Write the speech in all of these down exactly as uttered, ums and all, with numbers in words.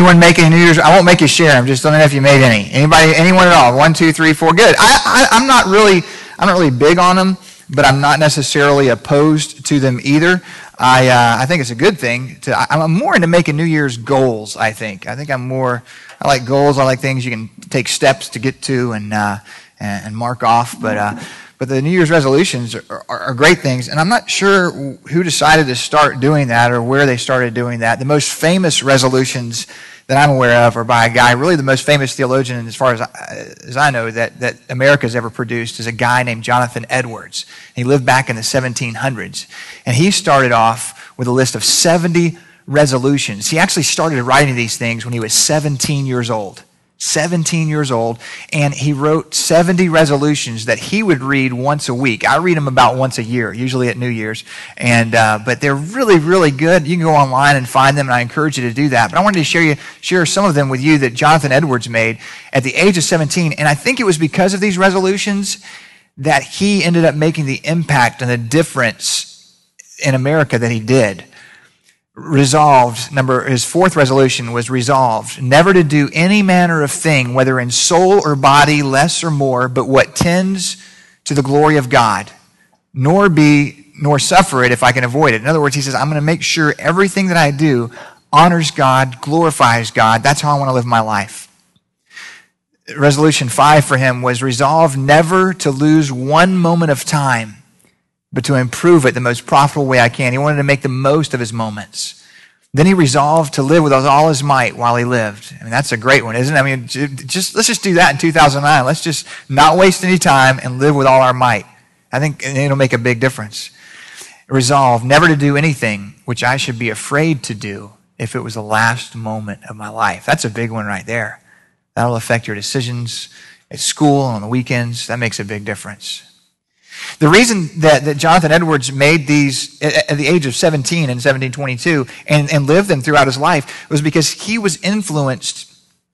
Anyone make any New Year's? I won't make you share them. Just don't know if you made any. Anybody? Anyone at all? One, two, three, four. Good. I, I, I'm not really, I'm not really big on them, but I'm not necessarily opposed to them either. I, uh, I think it's a good thing. To, I, I'm more into making New Year's goals. I think. I think I'm more. I like goals. I like things you can take steps to get to and uh, and, and mark off. But. Uh, But the New Year's resolutions are, are, are great things, and I'm not sure who decided to start doing that or where they started doing that. The most famous resolutions that I'm aware of are by a guy, really the most famous theologian, as far as I, as I know, that, that America's ever produced, is a guy named Jonathan Edwards. He lived back in the seventeen hundreds, and he started off with a list of seventy resolutions. He actually started writing these things when he was seventeen years old. seventeen years old, and he wrote seventy resolutions that he would read once a week. I read them about once a year, usually at New Year's, and uh, but they're really, really good. You can go online and find them, and I encourage you to do that. But I wanted to share you share some of them with you that Jonathan Edwards made at the age of seventeen, and I think it was because of these resolutions that he ended up making the impact and the difference in America that he did. Resolved, number, his fourth resolution was resolved, never to do any manner of thing, whether in soul or body, less or more, but what tends to the glory of God, nor be, nor suffer it if I can avoid it. In other words, he says, I'm going to make sure everything that I do honors God, glorifies God. That's how I want to live my life. Resolution five for him was resolved never to lose one moment of time, but to improve it the most profitable way I can. He wanted to make the most of his moments. Then he resolved to live with all his might while he lived. I mean, that's a great one, isn't it? I mean, just let's just do that in two thousand nine. Let's just not waste any time and live with all our might. I think it'll make a big difference. Resolve never to do anything which I should be afraid to do if it was the last moment of my life. That's a big one right there. That'll affect your decisions at school, on the weekends. That makes a big difference. The reason that, that Jonathan Edwards made these at, at the age of seventeen in seventeen twenty-two and, and lived them throughout his life was because he was influenced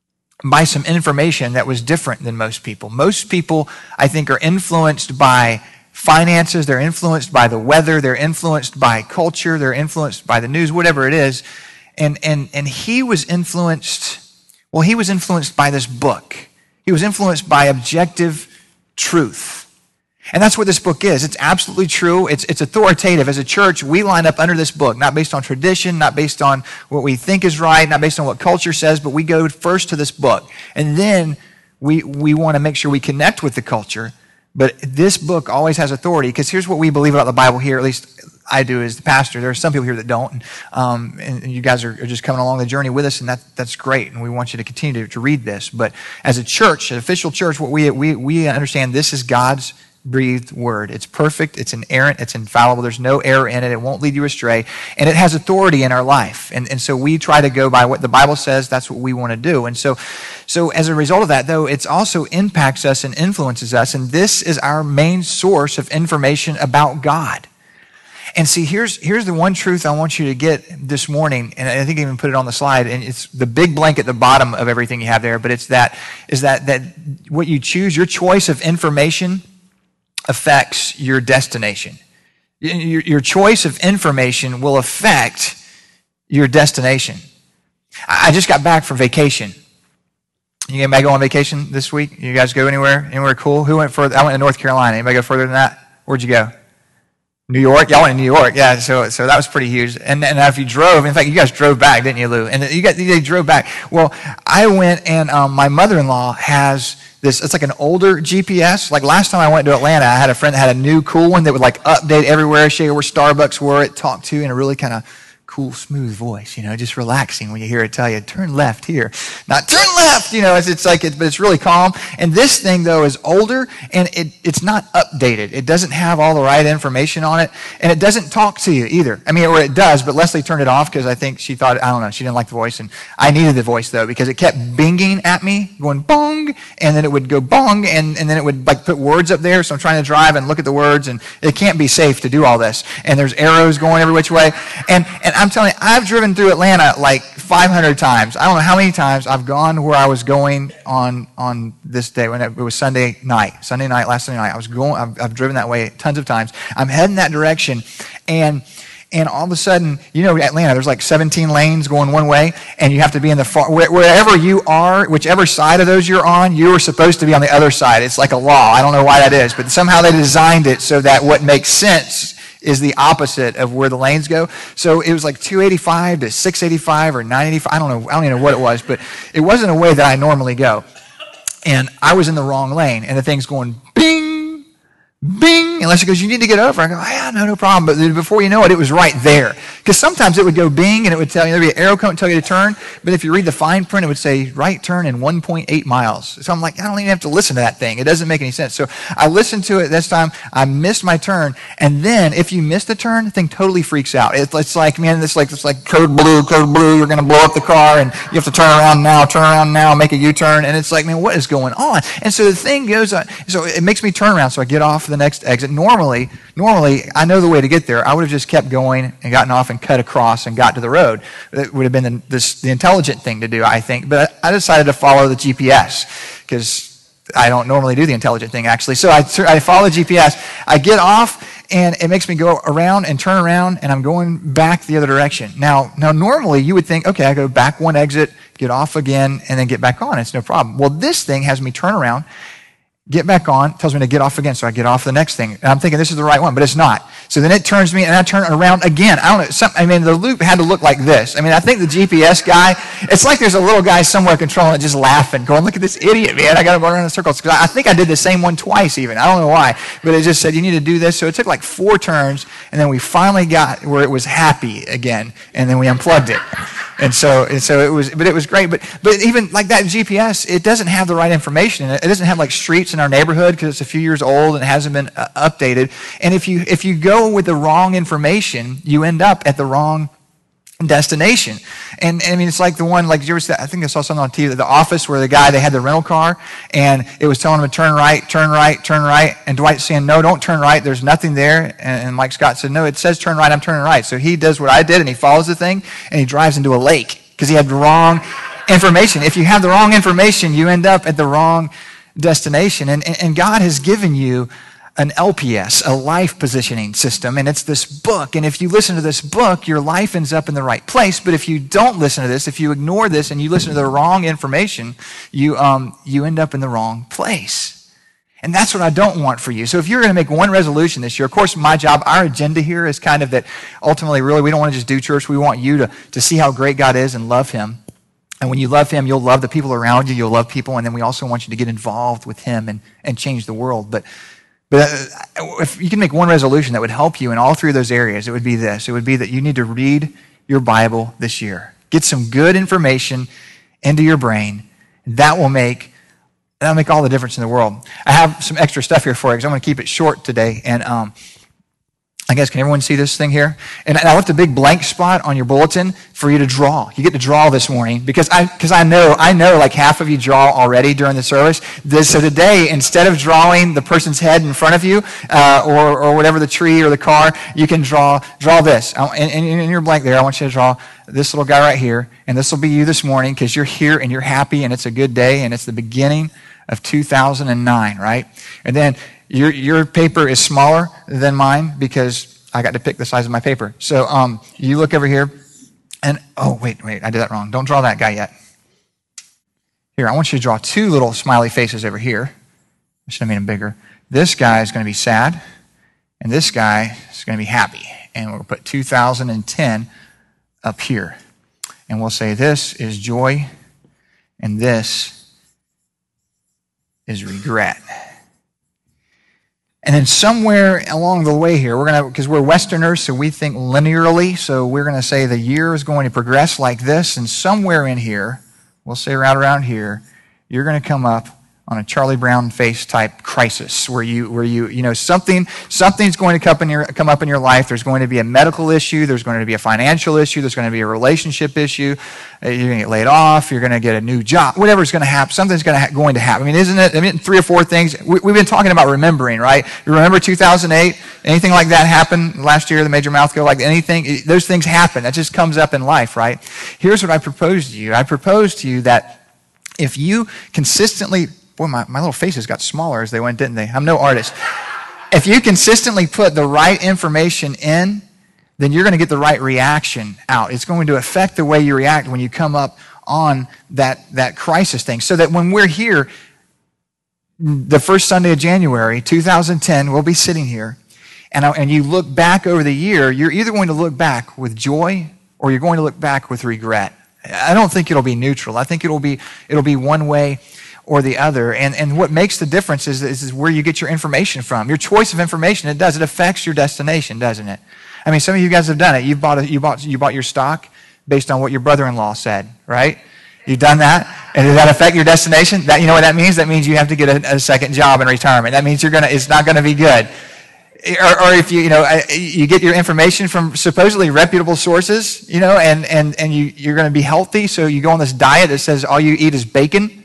by some information that was different than most people. Most people, I think, are influenced by finances, they're influenced by the weather, they're influenced by culture, they're influenced by the news, whatever it is. And, and, and he was influenced, well, he was influenced by this book. He was influenced by objective truth. And that's what this book is. It's absolutely true. It's, it's authoritative. As a church, we line up under this book, not based on tradition, not based on what we think is right, not based on what culture says, but we go first to this book. And then we, we want to make sure we connect with the culture. But this book always has authority, because here's what we believe about the Bible here, at least I do as the pastor. There are some people here that don't. Um, and you guys are, are just coming along the journey with us, and that, that's great. And we want you to continue to, to read this. But as a church, an official church, what we, we, we understand this is God's breathed word. It's perfect, it's inerrant, it's infallible, there's no error in it, it won't lead you astray, and it has authority in our life. And, and so we try to go by what the Bible says. That's what we want to do. And so, so as a result of that, though, it also impacts us and influences us, and this is our main source of information about God. And see, here's here's the one truth I want you to get this morning, and I think I even put it on the slide, and it's the big blank at the bottom of everything you have there, but it's that, is that, that what you choose, your choice of information affects your destination. Your, your choice of information will affect your destination. I just got back from vacation. You anybody go on vacation this week? You guys go anywhere? Anywhere cool? Who went further? I went to North Carolina. Anybody go further than that? Where'd you go? New York? Y'all went to New York. Yeah, so so that was pretty huge. And and if you drove, in fact, you guys drove back, didn't you, Lou? And you got they drove back. Well, I went, and um, my mother-in-law has this, it's like an older G P S. Like last time I went to Atlanta, I had a friend that had a new cool one that would like update everywhere, show you where Starbucks were, it talked to you in a really kind of cool, smooth voice, you know, just relaxing when you hear it tell you, turn left here. Not turn left, you know, it's, it's like, it, but it's really calm. And this thing, though, is older, and it, it's not updated. It doesn't have all the right information on it, and it doesn't talk to you either. I mean, or it does, but Leslie turned it off because I think she thought, I don't know, she didn't like the voice, and I needed the voice, though, because it kept binging at me, going bong, and then it would go bong, and, and then it would like put words up there, so I'm trying to drive and look at the words, and it can't be safe to do all this. And there's arrows going every which way, and, and I'm telling you, I've driven through Atlanta like five hundred times. I don't know how many times I've gone where I was going on on this day, when it was Sunday night. Sunday night, last Sunday night. I was going, I've, I've driven that way tons of times. I'm heading that direction, and and all of a sudden, you know, Atlanta, there's like seventeen lanes going one way, and you have to be in the far, wherever you are, whichever side of those you're on, you are supposed to be on the other side. It's like a law. I don't know why that is, but somehow they designed it so that what makes sense is the opposite of where the lanes go. So it was like two eighty-five to six eighty-five or nine eighty-five. I don't know. I don't even know what it was, but it wasn't a way that I normally go. And I was in the wrong lane, and the thing's going bing, bing, unless it goes, you need to get over. I go, yeah, no, no problem. But before you know it, it was right there. Because sometimes it would go bing, and it would tell you, there'd be an arrow code and tell you to turn. But if you read the fine print, it would say right turn in one point eight miles. So I'm like, I don't even have to listen to that thing. It doesn't make any sense. So I listened to it this time. I missed my turn. And then if you miss the turn, the thing totally freaks out. It, it's like, man, it's like, it's like code blue, code blue. You're going to blow up the car, and you have to turn around now, turn around now, make a U-turn. And it's like, man, what is going on? And so the thing goes on. So it makes me turn around. So I get off the next exit. Normally, normally, I know the way to get there. I would have just kept going and gotten off and cut across and got to the road. It would have been the, this, the intelligent thing to do, I think. But I decided to follow the G P S because I don't normally do the intelligent thing, actually. So I, I follow the G P S. I get off, and it makes me go around and turn around, and I'm going back the other direction. Now, now normally, you would think, okay, I go back one exit, get off again, and then get back on. It's no problem. Well, this thing has me turn around, get back on, tells me to get off again, so I get off the next thing. And I'm thinking this is the right one, but it's not. So then it turns me, and I turn around again. I don't know. Some, I mean, the loop had to look like this. I mean, I think the G P S guy, it's like there's a little guy somewhere controlling it, just laughing, going, look at this idiot, man. I got to go around in circles. Because I think I did the same one twice even. I don't know why. But it just said, you need to do this. So it took like four turns, and then we finally got where it was happy again, and then we unplugged it. And so, and so it was, but it was great. But, but even like that G P S, it doesn't have the right information. It doesn't have like streets in our neighborhood because it's a few years old and it hasn't been uh, updated. And if you if you go with the wrong information, you end up at the wrong destination. And, and I mean, it's like the one, like, did you ever see that? I think I saw something on T V, The Office, where the guy, they had the rental car, and it was telling him to turn right, turn right, turn right, and Dwight's saying, no, don't turn right, there's nothing there, and, and Mike Scott said, no, it says turn right, I'm turning right. So he does what I did, and he follows the thing, and he drives into a lake, because he had the wrong information. If you have the wrong information, you end up at the wrong destination, and, and, and God has given you an L P S, a life positioning system, and it's this book. And if you listen to this book, your life ends up in the right place. But if you don't listen to this, if you ignore this and you listen to the wrong information, you um, you end up in the wrong place. And that's what I don't want for you. So if you're going to make one resolution this year, of course, my job, our agenda here is kind of that ultimately, really, we don't want to just do church. We want you to, to see how great God is and love him. And when you love him, you'll love the people around you. You'll love people. And then we also want you to get involved with him and, and change the world. But But if you can make one resolution that would help you in all three of those areas, it would be this. It would be that you need to read your Bible this year. Get some good information into your brain. That will make, that'll make all the difference in the world. I have some extra stuff here for you because I'm going to keep it short today. And um, I guess, can everyone see this thing here? And I left a big blank spot on your bulletin for you to draw. You get to draw this morning because I because I know, I know like half of you draw already during the service. This, so today, instead of drawing the person's head in front of you uh, or, or whatever, the tree or the car, you can draw draw this. And in your blank there, I want you to draw this little guy right here. And this will be you this morning because you're here and you're happy and it's a good day and it's the beginning of two thousand nine, right? And then Your your paper is smaller than mine because I got to pick the size of my paper. So um, you look over here, and oh, wait, wait, I did that wrong. Don't draw that guy yet. Here, I want you to draw two little smiley faces over here. I should have made them bigger. This guy is going to be sad, and this guy is going to be happy. And we'll put two thousand ten up here. And we'll say this is joy, and this is regret. And then somewhere along the way here, we're going to, because we're Westerners, so we think linearly, so we're going to say the year is going to progress like this, and somewhere in here, we'll say right around here, you're going to come up on a Charlie Brown face type crisis where you, where you, you know, something, something's going to come, in your, come up in your life. There's going to be a medical issue. There's going to be a financial issue. There's going to be a relationship issue. You're going to get laid off. You're going to get a new job. Whatever's going to happen, something's going to, ha- going to happen. I mean, isn't it? I mean, three or four things. We, we've been talking about remembering, right? You remember two thousand eight? Anything like that happened last year? The Major Mouth Go, like anything? Those things happen. That just comes up in life, right? Here's what I propose to you. I propose to you that if you consistently, boy, my, my little faces got smaller as they went, didn't they? I'm no artist. If you consistently put the right information in, then you're going to get the right reaction out. It's going to affect the way you react when you come up on that, that crisis thing. So that when we're here, the first Sunday of January, two thousand ten, we'll be sitting here, and, and you look back over the year, you're either going to look back with joy or you're going to look back with regret. I don't think it'll be neutral. I think it'll be it'll be one way or the other. And and what makes the difference is, is, is where you get your information from. Your choice of information, it does. It affects your destination, doesn't it? I mean, some of you guys have done it. You've bought a, you bought you bought your stock based on what your brother-in-law said, right? You've done that, and does that affect your destination? That, you know what that means? That means you have to get a, a second job in retirement. That means you're gonna. It's not gonna be good. Or, or if you you know you get your information from supposedly reputable sources, you know, and and and you you're gonna be healthy, so you go on this diet that says all you eat is bacon.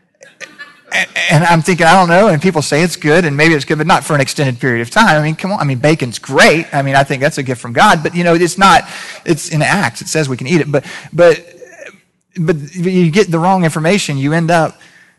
And, and I'm thinking, I don't know, and people say it's good, and maybe it's good, but not for an extended period of time. I mean, come on. I mean, bacon's great. I mean, I think that's a gift from God, but you know, it's not. It's in Acts. It says we can eat it, but but. But you get the wrong information, you end up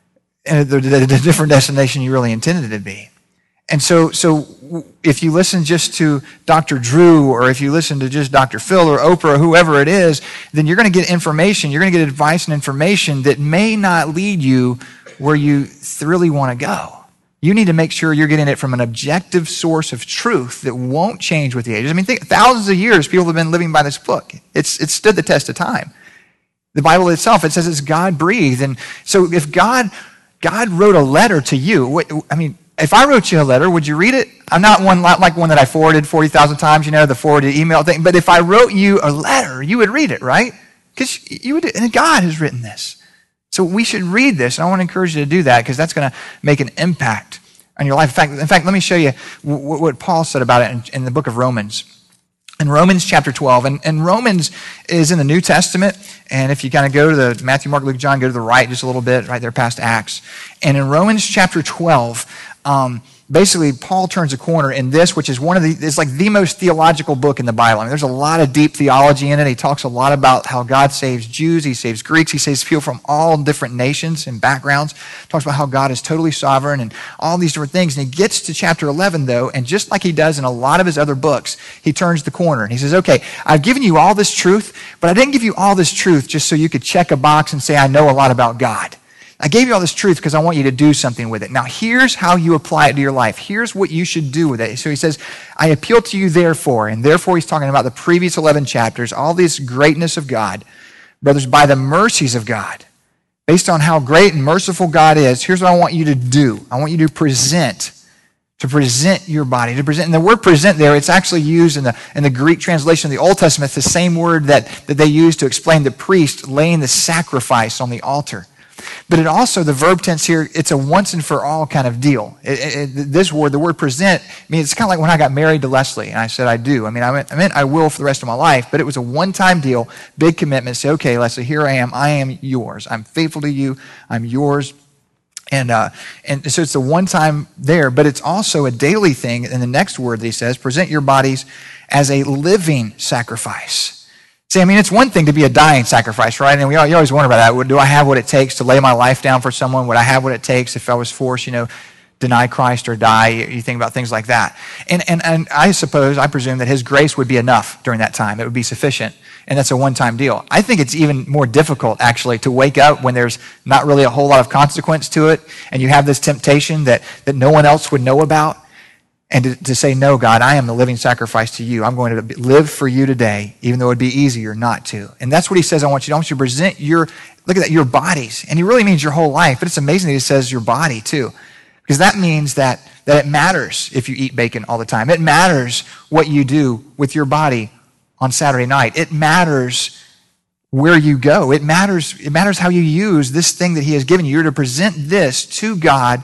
at a different destination you really intended it to be. And so, so if you listen just to Doctor Drew, or if you listen to just Doctor Phil or Oprah or whoever it is, then you're going to get information, you're going to get advice and information that may not lead you where you really want to go. You need to make sure you're getting it from an objective source of truth that won't change with the ages. I mean, think, thousands of years people have been living by this book. It's, it's stood the test of time. The Bible itself, it says it's God-breathed. And so if God God wrote a letter to you, what, I mean, if I wrote you a letter, would you read it? I'm not one like one that I forwarded forty thousand times, you know, the forwarded email thing. But if I wrote you a letter, you would read it, right? Because you would, and God has written this. So we should read this. And I want to encourage you to do that because that's going to make an impact on your life. In fact, in fact, let me show you what, what Paul said about it in, in the book of Romans. In Romans chapter twelve, and, and Romans is in the New Testament, and if you kind of go to the Matthew, Mark, Luke, John, go to the right just a little bit, right there past Acts. And in Romans chapter twelve, um, basically Paul turns a corner in this, which is one of the, it's like the most theological book in the Bible. I mean, there's a lot of deep theology in it. He talks a lot about how God saves Jews, he saves Greeks, he saves people from all different nations and backgrounds. Talks about how God is totally sovereign and all these different things. And he gets to chapter eleven though, and just like he does in a lot of his other books, he turns the corner and he says, okay, I've given you all this truth, but I didn't give you all this truth just so you could check a box and say, I know a lot about God. I gave you all this truth because I want you to do something with it. Now, here's how you apply it to your life. Here's what you should do with it. So he says, I appeal to you therefore, and therefore he's talking about the previous eleven chapters, all this greatness of God. Brothers, by the mercies of God, based on how great and merciful God is, here's what I want you to do. I want you to present, to present your body, to present. And the word present there, it's actually used in the, in the Greek translation of the Old Testament. It's the same word that, that they used to explain the priest laying the sacrifice on the altar. But it also, the verb tense here, it's a once and for all kind of deal. It, it, this word, the word present, I mean, it's kind of like when I got married to Leslie, and I said I do. I mean, I meant, I meant I will for the rest of my life, but it was a one-time deal, big commitment. Say, okay, Leslie, here I am. I am yours. I'm faithful to you. I'm yours. And uh, and so it's a one-time there, but it's also a daily thing. In the next word that he says, present your bodies as a living sacrifice. See, I mean, it's one thing to be a dying sacrifice, right? And we you always wonder about that. Do I have what it takes to lay my life down for someone? Would I have what it takes if I was forced, you know, deny Christ or die? You think about things like that. And, and, and I suppose, I presume that his grace would be enough during that time. It would be sufficient. And that's a one-time deal. I think it's even more difficult, actually, to wake up when there's not really a whole lot of consequence to it, and you have this temptation that, that no one else would know about. And to, to say, no, God, I am the living sacrifice to you. I'm going to live for you today, even though it would be easier not to. And that's what he says, I want you to, I want you to present your, look at that, your bodies. And he really means your whole life, but it's amazing that he says your body too. Because that means that, that it matters if you eat bacon all the time. It matters what you do with your body on Saturday night. It matters where you go. It matters, it matters how you use this thing that he has given you. You're to present this to God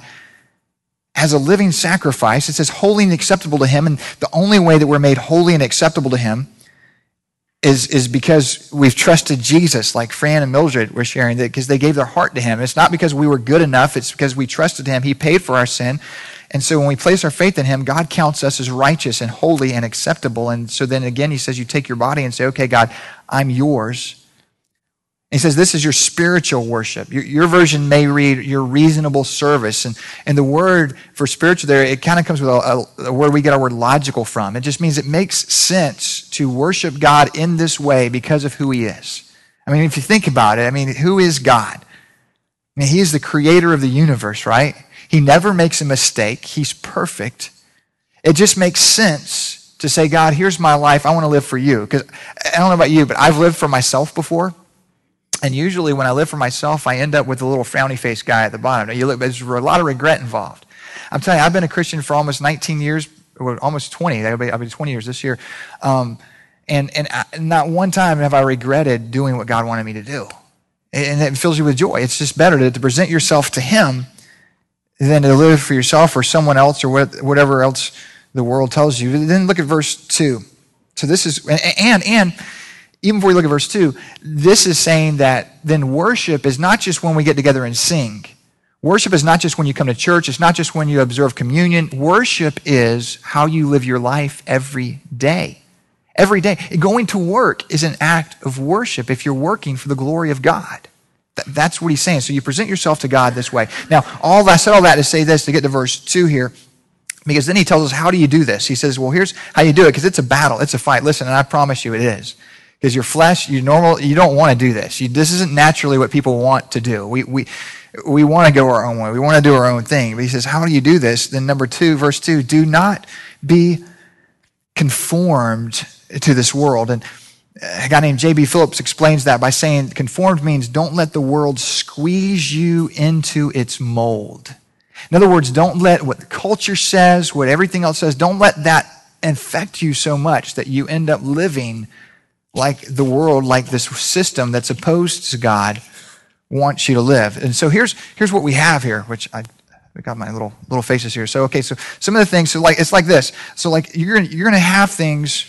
as a living sacrifice. It says holy and acceptable to him. And the only way that we're made holy and acceptable to him is, is because we've trusted Jesus, like Fran and Mildred were sharing, that because they gave their heart to him. It's not because we were good enough. It's because we trusted him. He paid for our sin. And so when we place our faith in him, God counts us as righteous and holy and acceptable. And so then again, he says, you take your body and say, okay, God, I'm yours. He says this is your spiritual worship. Your, your version may read your reasonable service. And, and the word for spiritual there, it kind of comes with a, a, a word we get our word logical from. It just means it makes sense to worship God in this way because of who he is. I mean, if you think about it, I mean, who is God? I mean, he is the creator of the universe, right? He never makes a mistake. He's perfect. It just makes sense to say, God, here's my life. I want to live for you. Because I don't know about you, but I've lived for myself before. And usually when I live for myself, I end up with a little frowny face guy at the bottom. Now, you look, there's a lot of regret involved. I'm telling you, I've been a Christian for almost nineteen years, or almost twenty. I'll be, I'll be twenty years this year. Um, and, and I, not one time have I regretted doing what God wanted me to do. And it fills you with joy. It's just better to, to present yourself to him than to live for yourself or someone else or what, whatever else the world tells you. Then look at verse two. So this is, and, and, even before we look at verse two, this is saying that then worship is not just when we get together and sing. Worship is not just when you come to church. It's not just when you observe communion. Worship is how you live your life every day. Every day. Going to work is an act of worship if you're working for the glory of God. That's what he's saying. So you present yourself to God this way. Now, all I said all that to say this, to get to verse two here, because then he tells us, how do you do this? He says, well, here's how you do it, because it's a battle. It's a fight. Listen, and I promise you it is. Because your flesh, you normal, you don't want to do this. You, this isn't naturally what people want to do. We we we want to go our own way. We want to do our own thing. But he says, how do you do this? Then number two, verse two, do not be conformed to this world. And a guy named J B Phillips explains that by saying conformed means don't let the world squeeze you into its mold. In other words, don't let what the culture says, what everything else says, don't let that infect you so much that you end up living like the world, like this system that's opposed to God wants you to live. And so here's here's what we have here, which I, I got my little little faces here. So okay, so some of the things, so like it's like this. So like you're gonna, you're gonna have things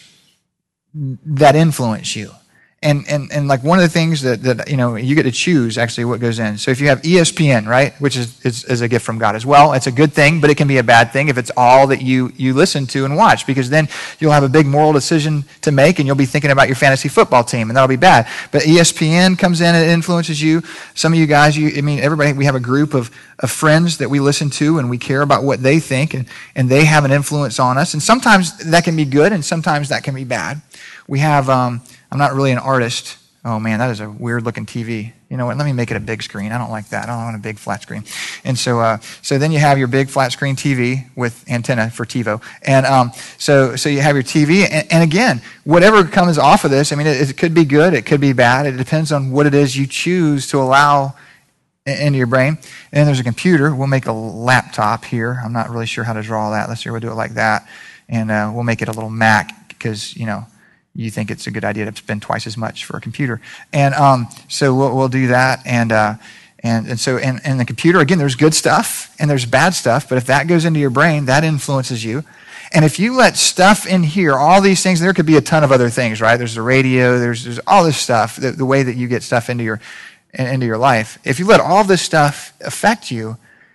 that influence you. And, and and like one of the things that, that, you know, you get to choose actually what goes in. So if you have E S P N, right, which is, is, is a gift from God as well, it's a good thing, but it can be a bad thing if it's all that you, you listen to and watch, because then you'll have a big moral decision to make and you'll be thinking about your fantasy football team, and that'll be bad. But E S P N comes in and it influences you. Some of you guys, you, I mean, everybody, we have a group of, of friends that we listen to and we care about what they think, and, and they have an influence on us. And sometimes that can be good and sometimes that can be bad. We have... Um, I'm not really an artist. Oh man, that is a weird looking T V. You know what? Let me make it a big screen. I don't like that. I don't want a big flat screen. And so, uh, so then you have your big flat screen T V with antenna for TiVo. And um, so, so you have your T V. And, and again, whatever comes off of this, I mean, it, it could be good. It could be bad. It depends on what it is you choose to allow into your brain. And then there's a computer. We'll make a laptop here. I'm not really sure how to draw that. Let's see. We'll do it like that. And uh, we'll make it a little Mac because, you know, you think it's a good idea to spend twice as much for a computer. And um, so we'll, we'll do that. And uh, and and so in, in the computer, again, there's good stuff and there's bad stuff. But if that goes into your brain, that influences you. And if you let stuff in here, all these things, there could be a ton of other things, right? There's the radio, there's, there's all this stuff, the, the way that you get stuff into your, into your life. If you let all this stuff affect you,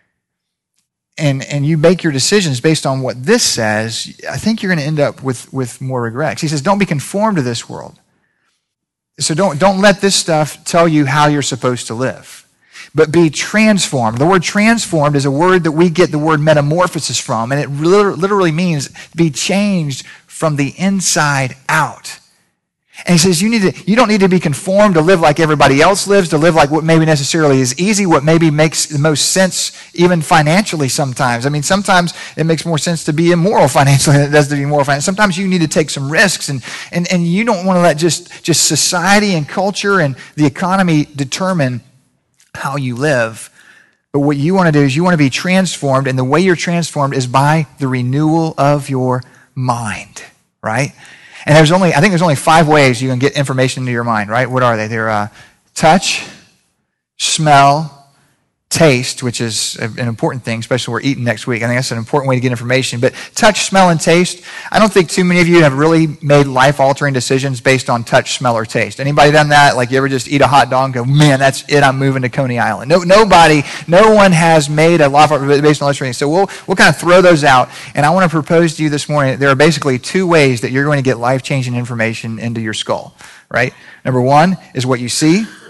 and and you make your decisions based on what this says, I think you're going to end up with, with more regrets. He says, don't be conformed to this world. So don't, don't let this stuff tell you how you're supposed to live, but be transformed. The word transformed is a word that we get the word metamorphosis from, and it literally means be changed from the inside out. And he says, you need to, you don't need to be conformed to live like everybody else lives, to live like what maybe necessarily is easy, what maybe makes the most sense even financially sometimes. I mean, sometimes it makes more sense to be immoral financially than it does to be moral financially. Sometimes you need to take some risks, and, and, and you don't want to let just, just society and culture and the economy determine how you live. But what you want to do is you want to be transformed, and the way you're transformed is by the renewal of your mind, right? And there's only, I think there's only five ways you can get information into your mind, right? What are they? They're uh, touch, smell, taste, which is an important thing, especially when we're eating next week. I think that's an important way to get information. But touch, smell, and taste, I don't think too many of you have really made life-altering decisions based on touch, smell, or taste. Anybody done that? Like you ever just eat a hot dog and go, man, that's it, I'm moving to Coney Island. No, nobody, no one has made a life based on those. So we'll, we'll kind of throw those out. And I want to propose to you this morning, there are basically two ways that you're going to get life-changing information into your skull, right? Number one is what you see,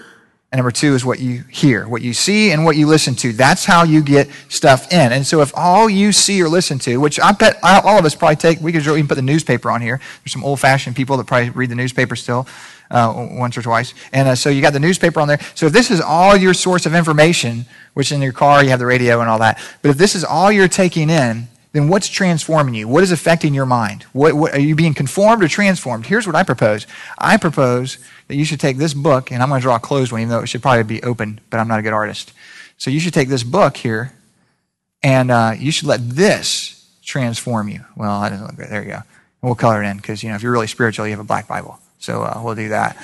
And number two is what you hear, what you see and what you listen to. That's how you get stuff in. And so if all you see or listen to, which I bet all of us probably take, we could even put the newspaper on here. There's some old-fashioned people that probably read the newspaper still uh, once or twice. And uh, so you got the newspaper on there. So if this is all your source of information, which in your car you have the radio and all that, but if this is all you're taking in, then what's transforming you? What is affecting your mind? What, what, are you being conformed or transformed? Here's what I propose. I propose that you should take this book, and I'm going to draw a closed one, even though it should probably be open, but I'm not a good artist. So you should take this book here, and uh, you should let this transform you. Well, I don't know. There you go. We'll color it in, because you know if you're really spiritual, you have a black Bible. So uh, we'll do that.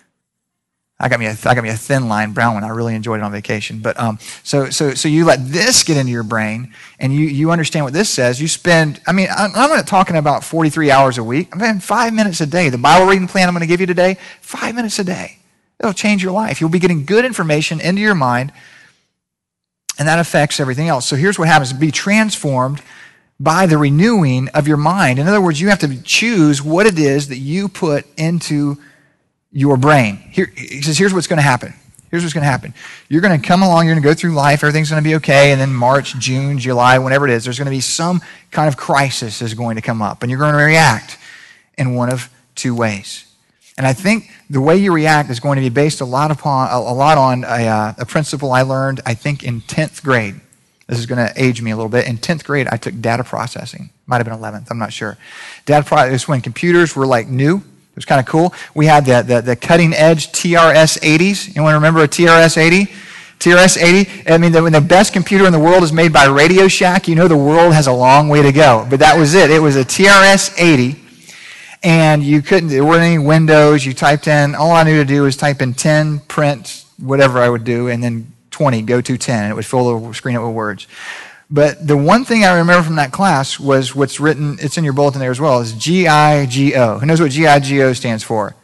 I got me a I got me a thin line brown one. I really enjoyed it on vacation. But um, so so so you let this get into your brain, and you you understand what this says. You spend. I mean, I'm, I'm not talking about forty-three hours a week. I'm mean, five minutes a day. The Bible reading plan I'm going to give you today, five minutes a day. It'll change your life. You'll be getting good information into your mind, and that affects everything else. So here's what happens: be transformed by the renewing of your mind. In other words, you have to choose what it is that you put into your brain. Here, he says, here's what's going to happen. Here's what's going to happen. You're going to come along, you're going to go through life, everything's going to be okay, and then March, June, July, whenever it is, there's going to be some kind of crisis is going to come up, and you're going to react in one of two ways. And I think the way you react is going to be based a lot upon a, a lot on a, uh, a principle I learned, I think, in tenth grade. This is going to age me a little bit. In tenth grade, I took data processing. Might have been eleventh, I'm not sure. Data processing is when computers were like new. It was kind of cool. We had the, the, the cutting edge T R S eighties. Anyone remember a T R S eighty? T R S eighty, I mean, the, when the best computer in the world is made by Radio Shack, you know the world has a long way to go. But that was it. It was a T R S eighty, and you couldn't, there weren't any windows. You typed in, all I knew to do was type in ten, print, whatever I would do, and then twenty, go to ten, and it would fill the screen up with words. But the one thing I remember from that class was what's written, it's in your bulletin there as well, is G I G O. Who knows what G I G O stands for?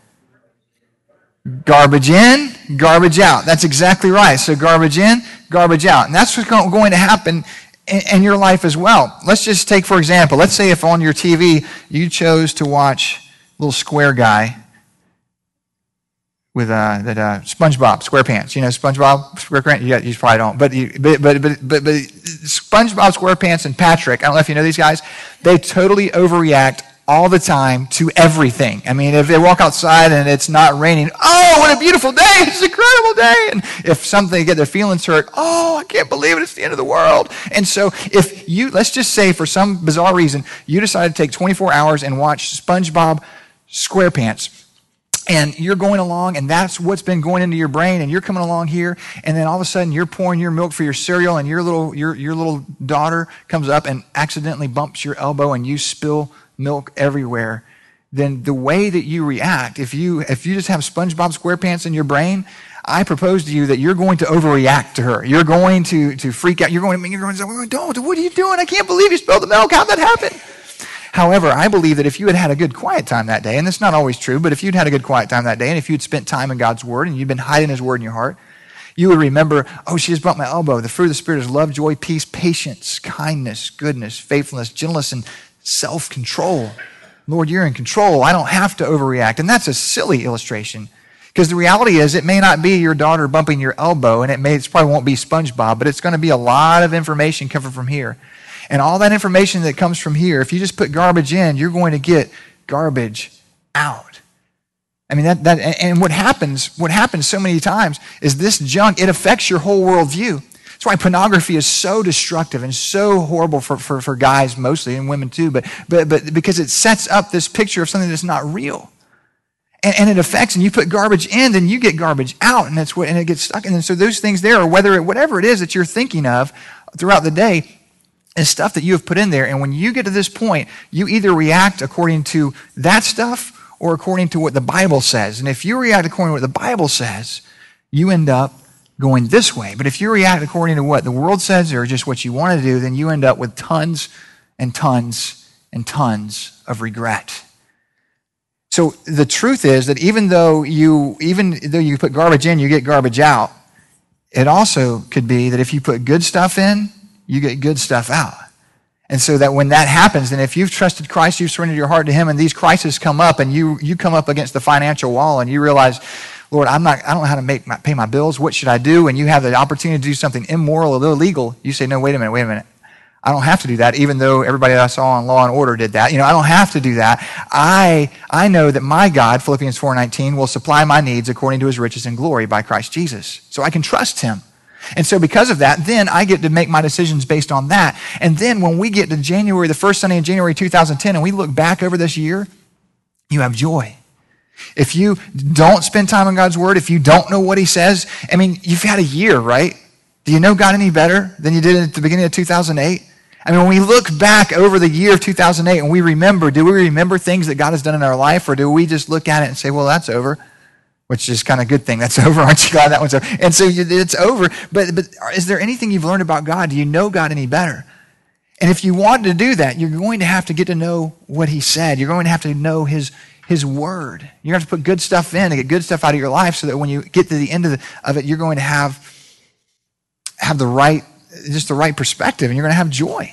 Garbage in, garbage out. That's exactly right. So garbage in, garbage out. And that's what's going to happen in, in your life as well. Let's just take, for example, let's say if on your T V you chose to watch little square guy with uh, that uh, SpongeBob SquarePants. You know SpongeBob SquarePants? You, you probably don't. But, you, but, but, but, but, but SpongeBob SquarePants and Patrick, I don't know if you know these guys, they totally overreact all the time to everything. I mean, if they walk outside and it's not raining, oh, what a beautiful day. It's an incredible day. And if something, they get their feelings hurt, oh, I can't believe it. It's the end of the world. And so if you, let's just say for some bizarre reason, you decide to take twenty-four hours and watch SpongeBob SquarePants, and you're going along, and that's what's been going into your brain, and you're coming along here, and then all of a sudden you're pouring your milk for your cereal, and your little your your little daughter comes up and accidentally bumps your elbow, and you spill milk everywhere. Then the way that you react, if you if you just have SpongeBob SquarePants in your brain, I propose to you that you're going to overreact to her. You're going to to freak out. You're going to you're going to say, "Don't! What are you doing? I can't believe you spilled the milk. How'd that happen?" However, I believe that if you had had a good quiet time that day, and it's not always true, but if you'd had a good quiet time that day, and if you'd spent time in God's Word, and you'd been hiding His Word in your heart, you would remember, oh, she just bumped my elbow. The fruit of the Spirit is love, joy, peace, patience, kindness, goodness, faithfulness, gentleness, and self-control. Lord, you're in control. I don't have to overreact. And that's a silly illustration, because the reality is it may not be your daughter bumping your elbow, and it may it probably won't be SpongeBob, but it's going to be a lot of information coming from here. And all that information that comes from here, if you just put garbage in, you're going to get garbage out. I mean, that, that and what happens, what happens so many times is this junk, it affects your whole worldview. That's why pornography is so destructive and so horrible for, for, for guys mostly, and women too, but, but, but because it sets up this picture of something that's not real. And, and it affects, and you put garbage in, then you get garbage out, and that's what, and it gets stuck. And then so those things there, or whether it, whatever it is that you're thinking of throughout the day, is stuff that you have put in there. And when you get to this point, you either react according to that stuff or according to what the Bible says. And if you react according to what the Bible says, you end up going this way. But if you react according to what the world says or just what you want to do, then you end up with tons and tons and tons of regret. So the truth is that even though you even though you put garbage in, you get garbage out, it also could be that if you put good stuff in, you get good stuff out. And so that when that happens, then if you've trusted Christ, you've surrendered your heart to Him, and these crises come up, and you you come up against the financial wall, and you realize, Lord, I'm not, I don't know how to make my, pay my bills. What should I do? And you have the opportunity to do something immoral or illegal. You say, no, wait a minute, wait a minute. I don't have to do that, even though everybody that I saw on Law and Order did that. You know, I don't have to do that. I I know that my God, Philippians four nineteen, will supply my needs according to his riches and glory by Christ Jesus. So I can trust him. And so because of that, then I get to make my decisions based on that. And then when we get to January, the first Sunday in January two thousand ten, and we look back over this year, you have joy. If you don't spend time in God's word, if you don't know what he says, I mean, you've had a year, right? Do you know God any better than you did at the beginning of two thousand eight? I mean, when we look back over the year of two thousand eight and we remember, do we remember things that God has done in our life, or do we just look at it and say, well, that's over, which is kind of a good thing. That's over, aren't you glad that one's over? And so it's over, but, but is there anything you've learned about God? Do you know God any better? And if you want to do that, you're going to have to get to know what he said. You're going to have to know his, his word. You're going to have to put good stuff in to get good stuff out of your life so that when you get to the end of, the, of it, you're going to have, have the right just the right perspective, and you're going to have joy.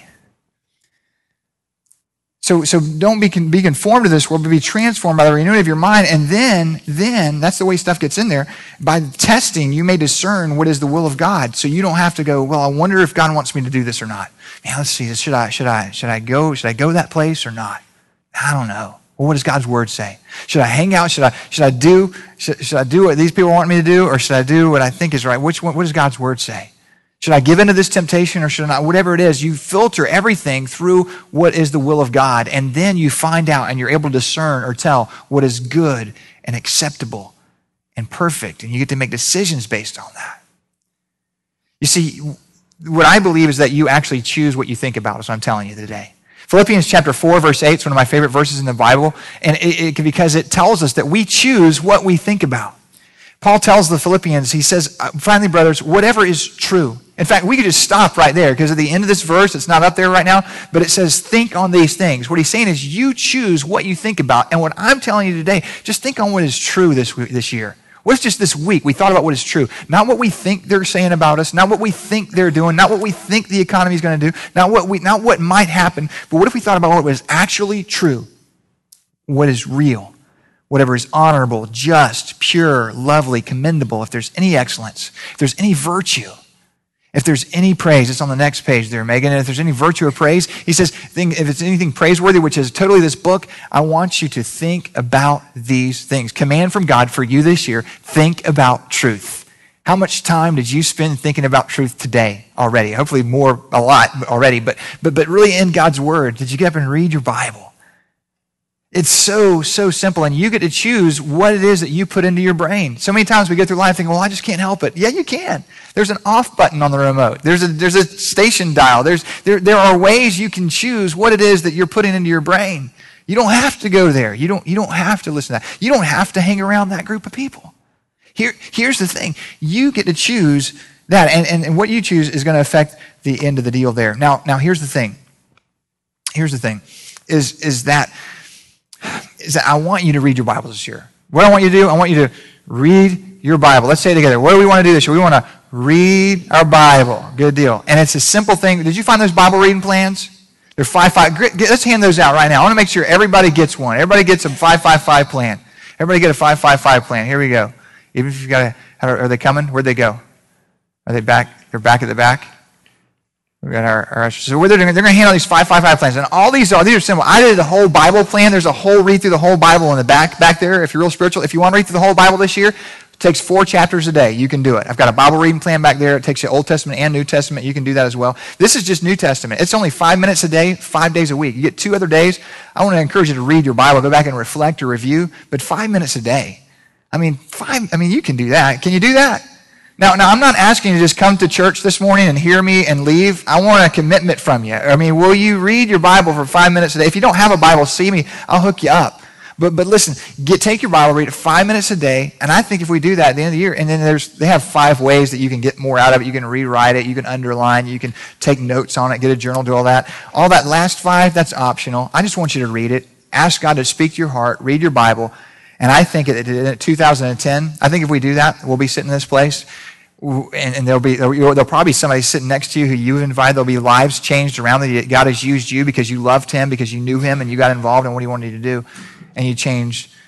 So, so don't be, be conformed to this world, but be transformed by the renewing of your mind. And then, then, that's the way stuff gets in there. By testing, you may discern what is the will of God. So you don't have to go, well, I wonder if God wants me to do this or not. Man, let's see, should I, should I, should I go, should I go that place or not? I don't know. Well, what does God's word say? Should I hang out? Should I, should I do, should, should I do what these people want me to do? Or should I do what I think is right? Which one, what does God's word say? Should I give into this temptation or should I not? Whatever it is, you filter everything through what is the will of God, and then you find out and you're able to discern or tell what is good and acceptable and perfect, and you get to make decisions based on that. You see, what I believe is that you actually choose what you think about, is what I'm telling you today. Philippians chapter four, verse eight is one of my favorite verses in the Bible, and it, it, because it tells us that we choose what we think about. Paul tells the Philippians, he says, finally, brothers, whatever is true. In fact, we could just stop right there because at the end of this verse, it's not up there right now, but it says, think on these things. What he's saying is you choose what you think about. And what I'm telling you today, just think on what is true this this year. What's just this week? We thought about what is true. Not what we think they're saying about us, not what we think they're doing, not what we think the economy is going to do, not what we, not what might happen, but what if we thought about what was actually true? What is real? Whatever is honorable, just, pure, lovely, commendable, if there's any excellence, if there's any virtue, if there's any praise, it's on the next page there, Megan, and if there's any virtue or praise, he says, if it's anything praiseworthy, which is totally this book, I want you to think about these things. Command from God for you this year, think about truth. How much time did you spend thinking about truth today already? Hopefully more, a lot already, but, but, but really in God's word, did you get up and read your Bible? It's so, so simple, and you get to choose what it is that you put into your brain. So many times we go through life thinking, well, I just can't help it. Yeah, you can. There's an off button on the remote. There's a, there's a station dial. There's, there, there are ways you can choose what it is that you're putting into your brain. You don't have to go there. You don't, you don't have to listen to that. You don't have to hang around that group of people. Here, here's the thing. You get to choose that, and, and, and what you choose is going to affect the end of the deal there. Now, now here's the thing. Here's the thing, is, is that is that I want you to read your Bible this year. What I want you to do, I want you to read your Bible. Let's say it together. What do we want to do this year? We want to read our Bible. Good deal. And it's a simple thing. Did you find those Bible reading plans? They're five, five. Let's hand those out right now. I want to make sure everybody gets one. Everybody gets a five, five, five plan. Everybody get a five, five, five plan. Here we go. Even if you've got a, are they coming? Where'd they go? Are they back? They're back at the back. We got our, our so what they're doing, they're going to hand out these five, five, five plans, and all these are these are simple. I did the whole Bible plan. There's a whole read through the whole Bible in the back back there. If you're real spiritual, if you want to read through the whole Bible this year, it takes four chapters a day. You can do it. I've got a Bible reading plan back there. It takes you Old Testament and New Testament. You can do that as well. This is just New Testament. It's only five minutes a day, five days a week. You get two other days. I want to encourage you to read your Bible, go back and reflect or review, but five minutes a day. I mean, five. I mean, you can do that. Can you do that? Now, now, I'm not asking you to just come to church this morning and hear me and leave. I want a commitment from you. I mean, will you read your Bible for five minutes a day? If you don't have a Bible, see me. I'll hook you up. But but listen, get take your Bible, read it five minutes a day, and I think if we do that at the end of the year, and then there's they have five ways that you can get more out of it. You can rewrite it, you can underline, you can take notes on it, get a journal, do all that. All that last five, that's optional. I just want you to read it. Ask God to speak to your heart, read your Bible, and I think in two thousand ten, I think if we do that, we'll be sitting in this place. And, and there'll be there'll, there'll probably be somebody sitting next to you who you've invited. There'll be lives changed around that God has used you because you loved him, because you knew him, and you got involved in what he wanted you to do, and you changed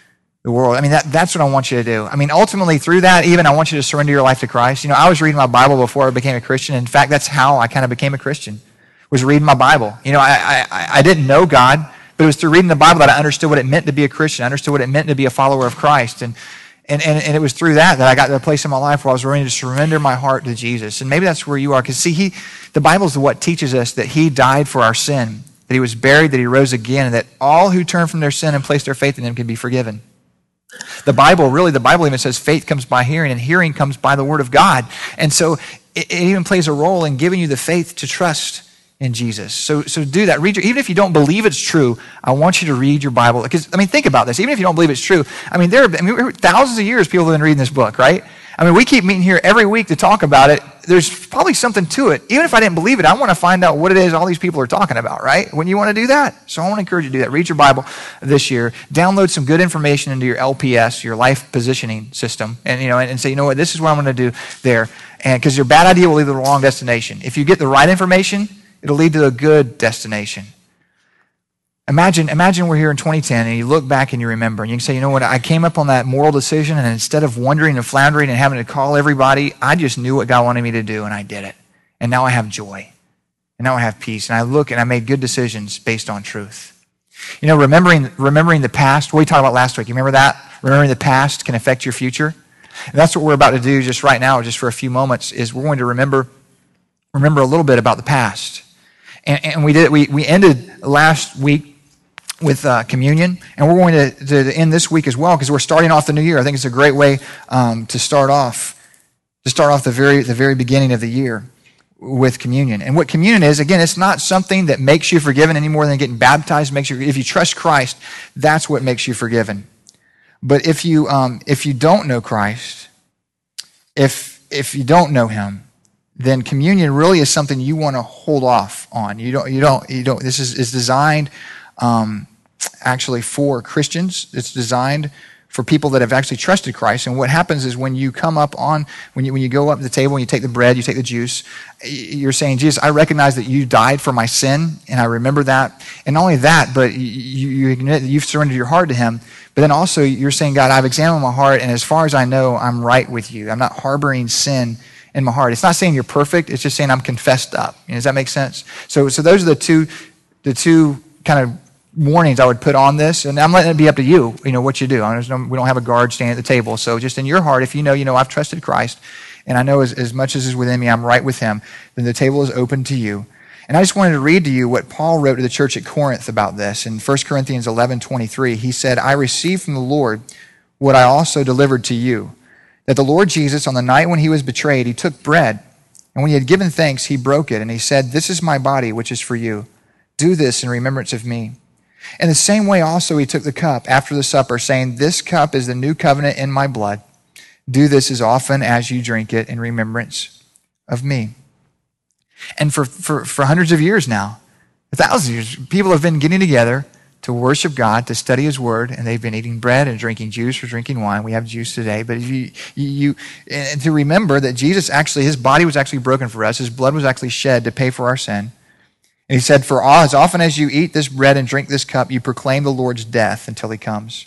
the world. I mean, that, that's what I want you to do. I mean, ultimately through that, even I want you to surrender your life to Christ. You know, I was reading my Bible before I became a Christian. In fact, that's how I kind of became a Christian, was reading my Bible. You know, I, I, I didn't know God, but it was through reading the Bible that I understood what it meant to be a Christian. I understood what it meant to be a follower of Christ. And And, and, and it was through that that I got to a place in my life where I was ready to surrender my heart to Jesus. And maybe that's where you are. Because see, he, the Bible is what teaches us that he died for our sin, that he was buried, that he rose again, and that all who turn from their sin and place their faith in him can be forgiven. The Bible, really, the Bible even says faith comes by hearing, and hearing comes by the word of God. And so it, it even plays a role in giving you the faith to trust in Jesus. So so do that. Read your, even if you don't believe it's true, I want you to read your Bible. Because, I mean, think about this. Even if you don't believe it's true, I mean, there have I mean, thousands of years people have been reading this book, right? I mean, we keep meeting here every week to talk about it. There's probably something to it. Even if I didn't believe it, I want to find out what it is all these people are talking about, right? Wouldn't you want to do that? So I want to encourage you to do that. Read your Bible this year. Download some good information into your L P S, your life positioning system, and you know, and, and say, you know what, this is what I'm going to do there. And because your bad idea will lead to the wrong destination. If you get the right information, it'll lead to a good destination. Imagine, imagine we're here in twenty ten and you look back and you remember and you can say, you know what, I came up on that moral decision and instead of wondering and floundering and having to call everybody, I just knew what God wanted me to do and I did it. And now I have joy. And now I have peace. And I look and I made good decisions based on truth. You know, remembering, remembering the past, what we talked about last week, you remember that? Remembering the past can affect your future. And that's what we're about to do just right now, just for a few moments, is we're going to remember, remember a little bit about the past. And, and we did. We, we ended last week with uh, communion, and we're going to, to end this week as well because we're starting off the new year. I think it's a great way um, to start off, to start off the very the very beginning of the year with communion. And what communion is, again, it's not something that makes you forgiven any more than getting baptized makes you. If you trust Christ, that's what makes you forgiven. But if you um, if you don't know Christ, if if you don't know Him, then communion really is something you want to hold off on. You don't, you don't, you don't, this is, is designed um, actually for Christians. It's designed for people that have actually trusted Christ. And what happens is when you come up on, when you, when you go up to the table and you take the bread, you take the juice, you're saying, Jesus, I recognize that you died for my sin, and I remember that. And not only that, but you, you admit that you've surrendered your heart to Him. But then also you're saying, God, I've examined my heart, and as far as I know, I'm right with you. I'm not harboring sin in my heart. It's not saying you're perfect. It's just saying I'm confessed up. You know, does that make sense? So, so those are the two, the two kind of warnings I would put on this, and I'm letting it be up to you. You know what you do. I mean, there's no, we don't have a guard standing at the table. So, just in your heart, if you know, you know, I've trusted Christ, and I know as, as much as is within me, I'm right with Him. Then the table is open to you. And I just wanted to read to you what Paul wrote to the church at Corinth about this. In First Corinthians eleven twenty-three, he said, "I received from the Lord what I also delivered to you, that the Lord Jesus, on the night when He was betrayed, He took bread, and when He had given thanks, He broke it, and He said, 'This is my body, which is for you. Do this in remembrance of me.' In the same way also He took the cup after the supper, saying, 'This cup is the new covenant in my blood. Do this as often as you drink it in remembrance of me.'" And for, for, for hundreds of years now, thousands of years, people have been getting together to worship God, to study His Word, and they've been eating bread and drinking juice or drinking wine. We have juice today, but if you, you, you and to remember that Jesus actually, His body was actually broken for us, His blood was actually shed to pay for our sin. And He said, "For as often as you eat this bread and drink this cup, you proclaim the Lord's death until He comes."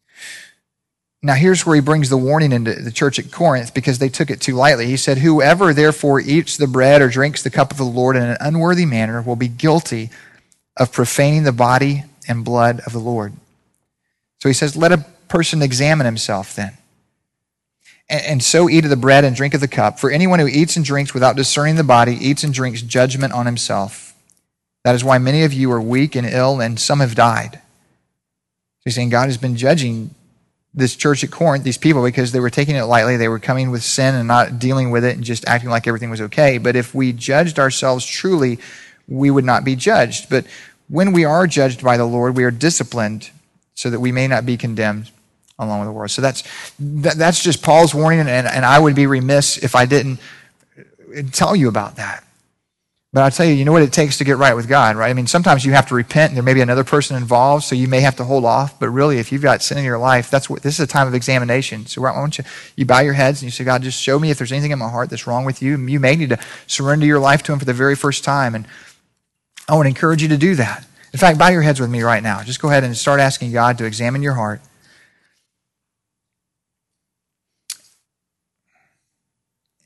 Now here's where he brings the warning into the church at Corinth because they took it too lightly. He said, "Whoever therefore eats the bread or drinks the cup of the Lord in an unworthy manner will be guilty of profaning the body and blood of the Lord." So he says, let a person examine himself then. And, and so eat of the bread and drink of the cup. For anyone who eats and drinks without discerning the body eats and drinks judgment on himself. That is why many of you are weak and ill, and some have died. So he's saying God has been judging this church at Corinth, these people, because they were taking it lightly. They were coming with sin and not dealing with it and just acting like everything was okay. But if we judged ourselves truly, we would not be judged. But when we are judged by the Lord, we are disciplined so that we may not be condemned along with the world. So that's that, that's just Paul's warning, and, and I would be remiss if I didn't tell you about that. But I'll tell you, you know what it takes to get right with God, right? I mean, sometimes you have to repent, and there may be another person involved, so you may have to hold off. But really, if you've got sin in your life, that's what this is a time of examination. So why don't you, you bow your heads and you say, God, just show me if there's anything in my heart that's wrong with you. You may need to surrender your life to Him for the very first time, and I want to encourage you to do that. In fact, bow your heads with me right now. Just go ahead and start asking God to examine your heart.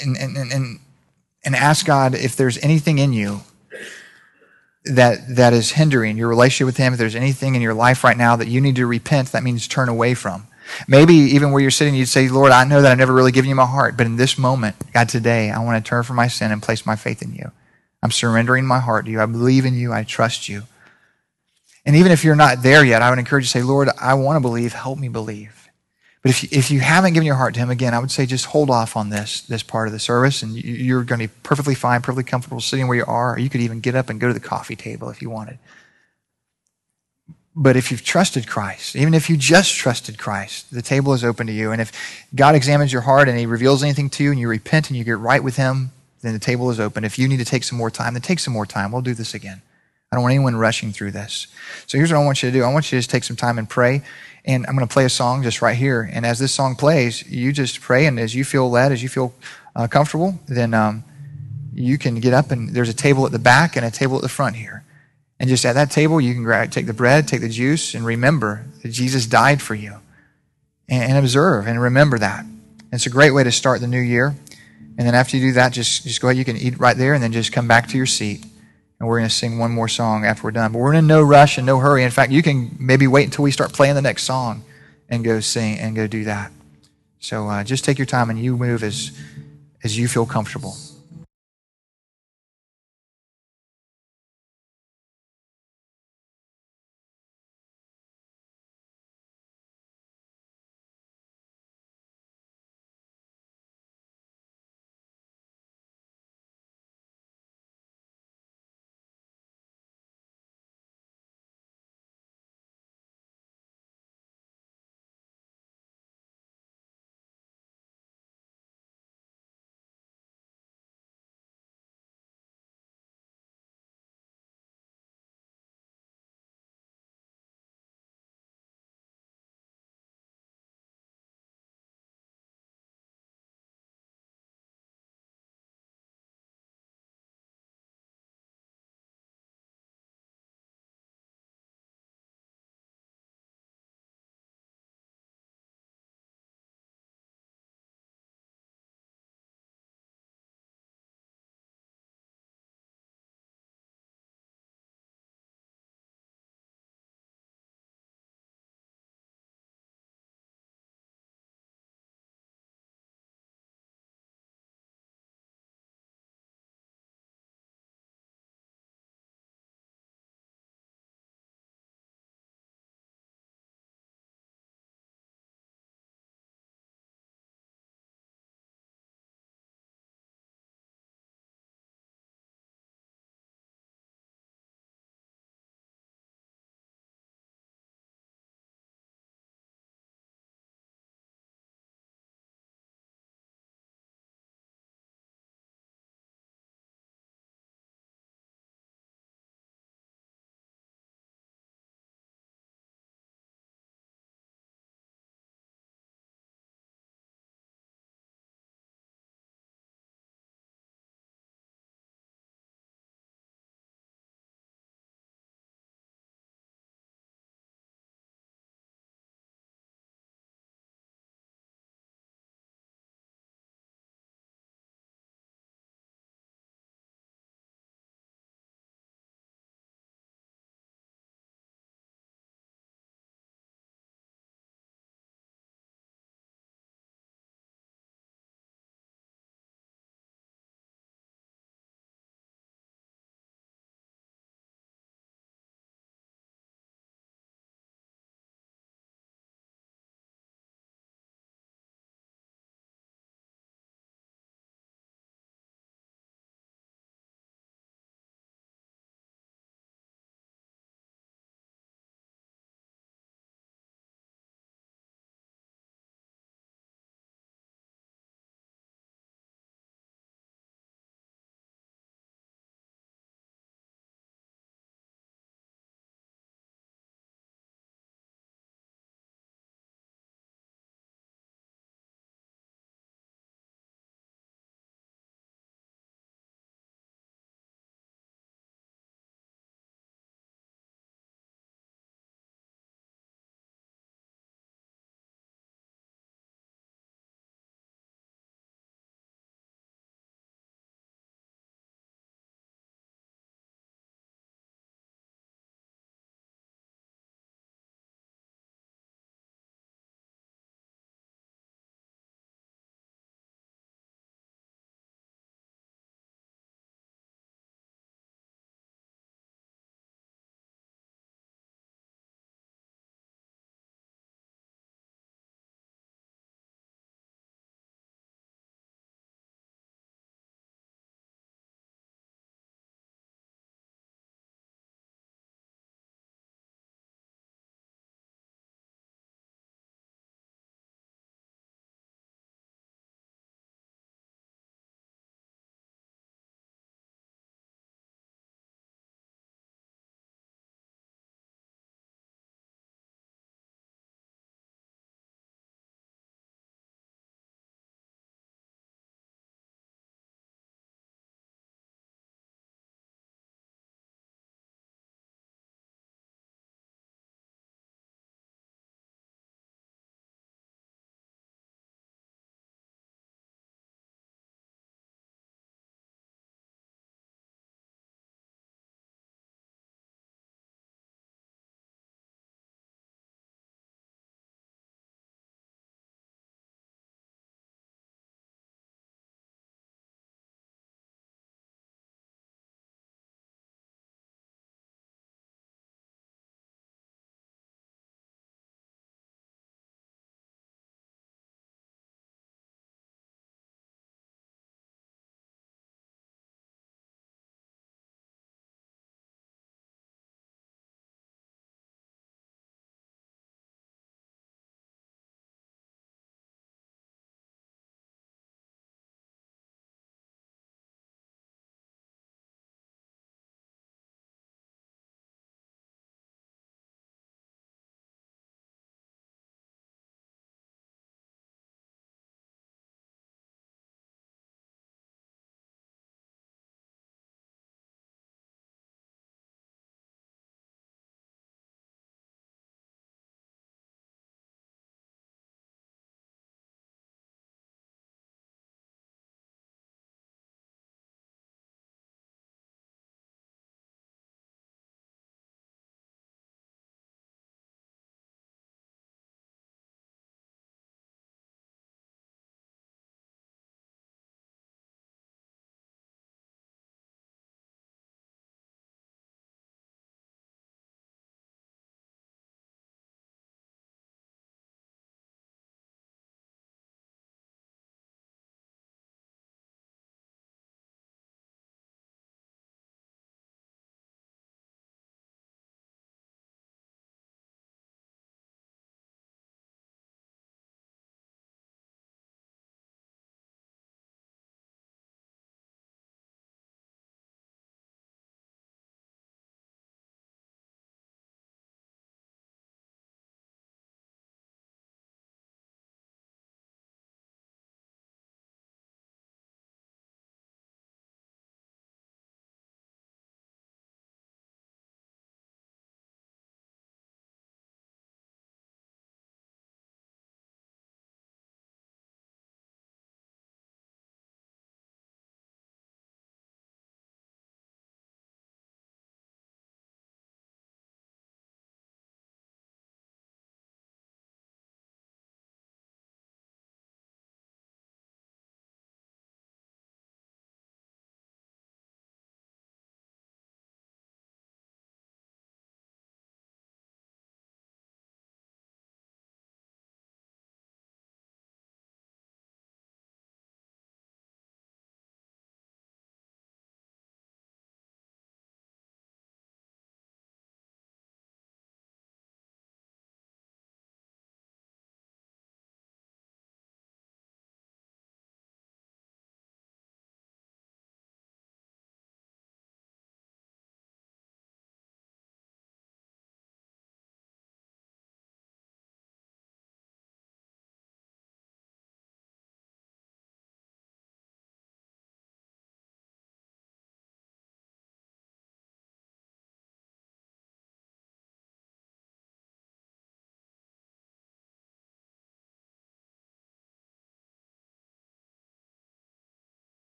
and, and, and, and ask God if there's anything in you that that is hindering your relationship with him. If there's anything in your life right now that you need to repent, that means turn away from. Maybe even where you're sitting, you'd say, Lord, I know that I've never really given you my heart, but in this moment, God, today, I want to turn from my sin and place my faith in you. I'm surrendering my heart to you. I believe in you. I trust you. And even if you're not there yet, I would encourage you to say, Lord, I want to believe. Help me believe. But if you, if you haven't given your heart to him, again, I would say just hold off on this, this part of the service, and you, you're going to be perfectly fine, perfectly comfortable sitting where you are, or you could even get up and go to the coffee table if you wanted. But if you've trusted Christ, even if you just trusted Christ, the table is open to you. And if God examines your heart and he reveals anything to you and you repent and you get right with him, then the table is open. If you need to take some more time, then take some more time. We'll do this again. I don't want anyone rushing through this. So here's what I want you to do. I want you to just take some time and pray. And I'm going to play a song just right here. And as this song plays, you just pray. And as you feel led, as you feel uh, comfortable, then um, you can get up. And there's a table at the back and a table at the front here. And just at that table, you can grab, take the bread, take the juice, and remember that Jesus died for you. And, and observe and remember that. And it's a great way to start the new year. And then after you do that, just, just go ahead. You can eat right there and then just come back to your seat. And we're going to sing one more song after we're done. But we're in no rush and no hurry. In fact, you can maybe wait until we start playing the next song and go sing and go do that. So uh, just take your time and you move as, as you feel comfortable.